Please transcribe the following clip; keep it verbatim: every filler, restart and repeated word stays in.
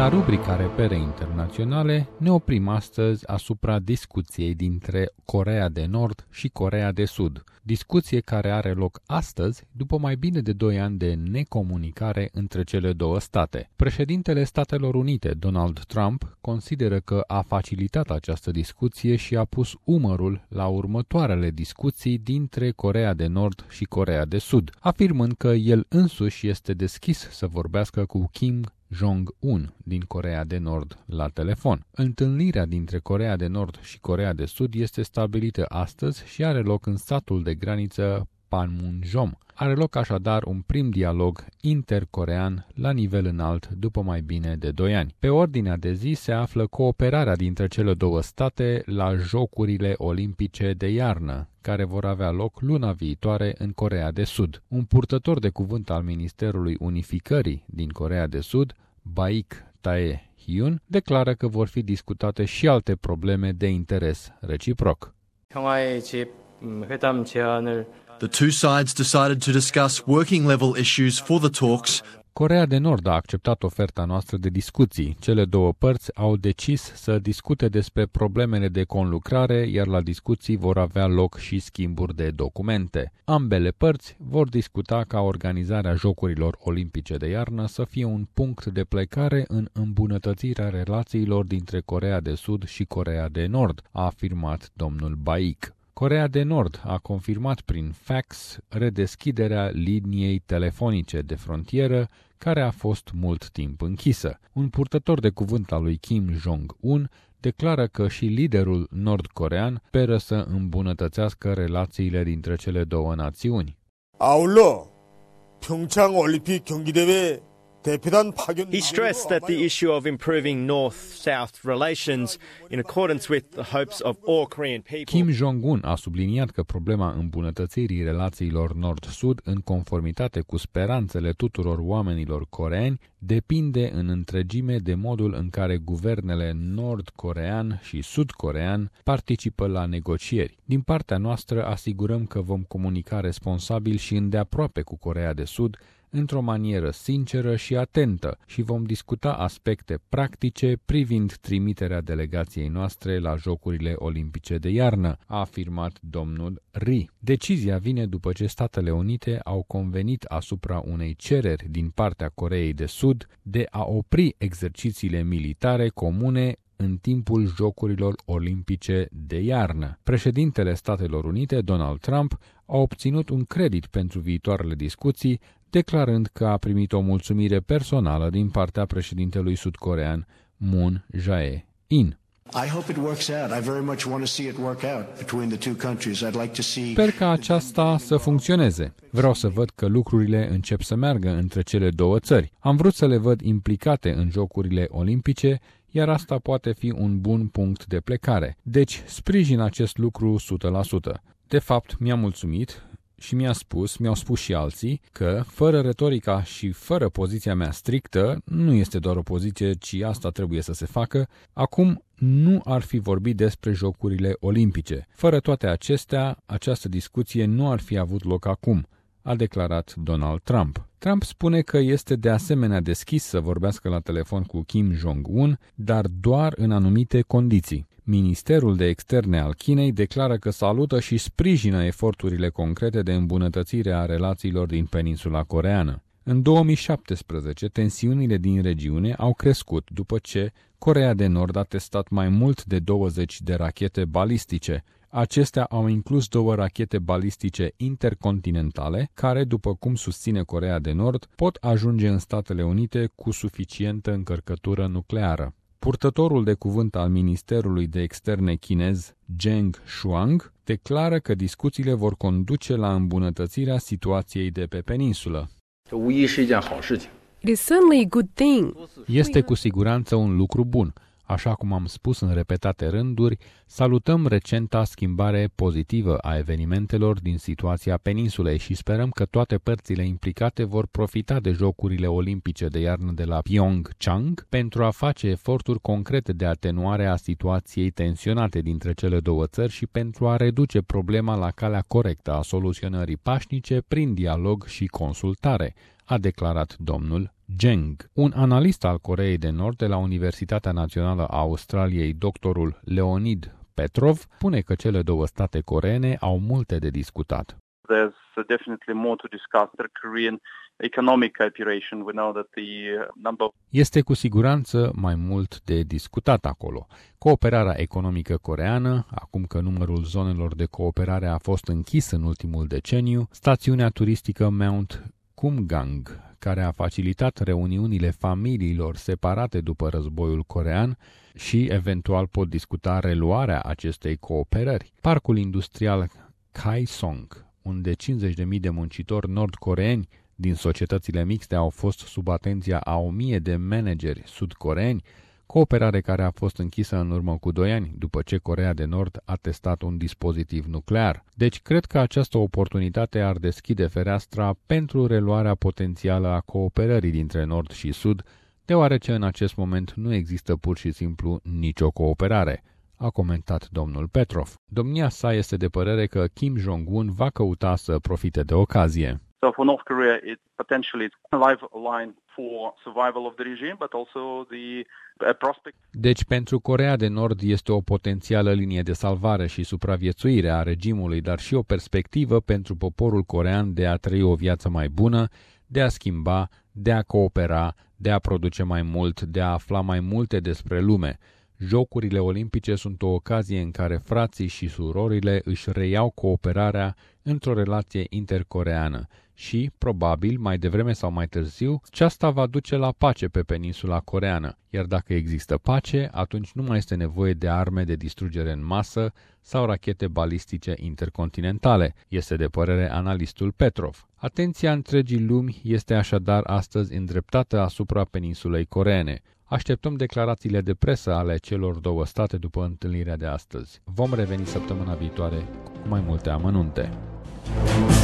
La rubrica Repere Internaționale ne oprim astăzi asupra discuției dintre Coreea de Nord și Coreea de Sud, discuție care are loc astăzi după mai bine de doi ani de necomunicare între cele două state. Președintele Statelor Unite, Donald Trump, consideră că a facilitat această discuție și a pus umărul la următoarele discuții dintre Coreea de Nord și Coreea de Sud, afirmând că el însuși este deschis să vorbească cu Kim Jong-un din Coreea de Nord la telefon. Întâlnirea dintre Coreea de Nord și Coreea de Sud este stabilită astăzi și are loc în satul de graniță Panmunjom. Are loc așadar un prim dialog intercorean la nivel înalt după mai bine de doi ani. Pe ordinea de zi se află cooperarea dintre cele două state la Jocurile Olimpice de iarnă, care vor avea loc luna viitoare în Coreea de Sud. Un purtător de cuvânt al Ministerului Unificării din Coreea de Sud, Baik Tae-hyun, declară că vor fi discutate și alte probleme de interes reciproc. The two sides decided to discuss working-level issues for the talks. Coreea de Nord a acceptat oferta noastră de discuții. Cele două părți au decis să discute despre problemele de conlucrare, iar la discuții vor avea loc și schimburi de documente. Ambele părți vor discuta ca organizarea Jocurilor Olimpice de iarnă să fie un punct de plecare în îmbunătățirea relațiilor dintre Coreea de Sud și Coreea de Nord, a afirmat domnul Baik. Coreea de Nord a confirmat prin fax redeschiderea liniei telefonice de frontieră, care a fost mult timp închisă. Un purtător de cuvânt al lui Kim Jong-un declară că și liderul nord-corean speră să îmbunătățească relațiile dintre cele două națiuni. 아울러 평창 올림픽 경기대회 He stressed that the issue of improving North-South relations in accordance with the hopes of all Korean people. Kim Jong-un a subliniat că problema îmbunătățirii relațiilor Nord-Sud în conformitate cu speranțele tuturor oamenilor coreeni depinde în întregime de modul în care guvernele nord-corean și sud-corean participă la negocieri. Din partea noastră asigurăm că vom comunica responsabil și îndeaproape cu Coreea de Sud, într-o manieră sinceră și atentă și vom discuta aspecte practice privind trimiterea delegației noastre la Jocurile Olimpice de iarnă, a afirmat domnul Ri. Decizia vine după ce Statele Unite au convenit asupra unei cereri din partea Coreei de Sud de a opri exercițiile militare comune în timpul Jocurilor Olimpice de iarnă. Președintele Statelor Unite, Donald Trump, a obținut un credit pentru viitoarele discuții, declarând că a primit o mulțumire personală din partea președintelui sud-corean Moon Jae-in. Sper ca aceasta să funcționeze. Vreau să văd că lucrurile încep să meargă între cele două țări. Am vrut să le văd implicate în Jocurile Olimpice, iar asta poate fi un bun punct de plecare. Deci, sprijin acest lucru o sută la sută. De fapt, mi-a mulțumit și mi-a spus, mi-au spus și alții, că fără retorica și fără poziția mea strictă, nu este doar o poziție, ci asta trebuie să se facă, acum nu ar fi vorbit despre Jocurile Olimpice. Fără toate acestea, această discuție nu ar fi avut loc acum, a declarat Donald Trump. Trump spune că este de asemenea deschis să vorbească la telefon cu Kim Jong-un, dar doar în anumite condiții. Ministerul de Externe al Chinei declară că salută și sprijină eforturile concrete de îmbunătățire a relațiilor din peninsula coreeană. În două mii șaptesprezece, tensiunile din regiune au crescut după ce Coreea de Nord a testat mai mult de douăzeci de rachete balistice. Acestea au inclus două rachete balistice intercontinentale, care, după cum susține Coreea de Nord, pot ajunge în Statele Unite cu suficientă încărcătură nucleară. Purtătorul de cuvânt al Ministerului de Externe chinez, Geng Shuang, declară că discuțiile vor conduce la îmbunătățirea situației de pe peninsulă. Este cu siguranță un lucru bun. Așa cum am spus în repetate rânduri, salutăm recenta schimbare pozitivă a evenimentelor din situația peninsulei și sperăm că toate părțile implicate vor profita de Jocurile Olimpice de iarnă de la Pyeongchang pentru a face eforturi concrete de atenuare a situației tensionate dintre cele două țări și pentru a reduce problema la calea corectă a soluționării pașnice prin dialog și consultare, a declarat domnul Geng. Un analist al Coreei de Nord de la Universitatea Națională a Australiei, doctorul Leonid Petrov, spune că cele două state coreene au multe de discutat. There's definitely more to discuss. The Korean economic cooperation. We know that the number of... Este cu siguranță mai mult de discutat acolo. Cooperarea economică coreeană, acum că numărul zonelor de cooperare a fost închis în ultimul deceniu, stațiunea turistică Mount Kumgang, care a facilitat reuniunile familiilor separate după războiul coreean și eventual pot discuta reluarea acestei cooperări. Parcul industrial Kaesong, unde cincizeci de mii de muncitori nord-coreeni din societățile mixte au fost sub atenția a o mie de manageri sud-coreeni, cooperare care a fost închisă în urmă cu doi ani, după ce Coreea de Nord a testat un dispozitiv nuclear. Deci cred că această oportunitate ar deschide fereastra pentru reluarea potențială a cooperării dintre Nord și Sud, deoarece în acest moment nu există pur și simplu nicio cooperare, a comentat domnul Petrov. Domnia sa este de părere că Kim Jong-un va căuta să profite de ocazie. So for North Korea, it potentially is a lifeline for survival of the regime, but also the prospect. Deci pentru Coreea de Nord este o potențială linie de salvare și supraviețuire a regimului, dar și o perspectivă pentru poporul corean de a trăi o viață mai bună, de a schimba, de a coopera, de a produce mai mult, de a afla mai multe despre lume. Jocurile olimpice sunt o ocazie în care frații și surorile își reiau cooperarea într-o relație intercoreană și, probabil, mai devreme sau mai târziu, aceasta va duce la pace pe peninsula coreeană, iar dacă există pace, atunci nu mai este nevoie de arme de distrugere în masă sau rachete balistice intercontinentale, este de părere analistul Petrov. Atenția întregii lumi este așadar astăzi îndreptată asupra peninsulei coreene. Așteptăm declarațiile de presă ale celor două state după întâlnirea de astăzi. Vom reveni săptămâna viitoare cu mai multe amănunte.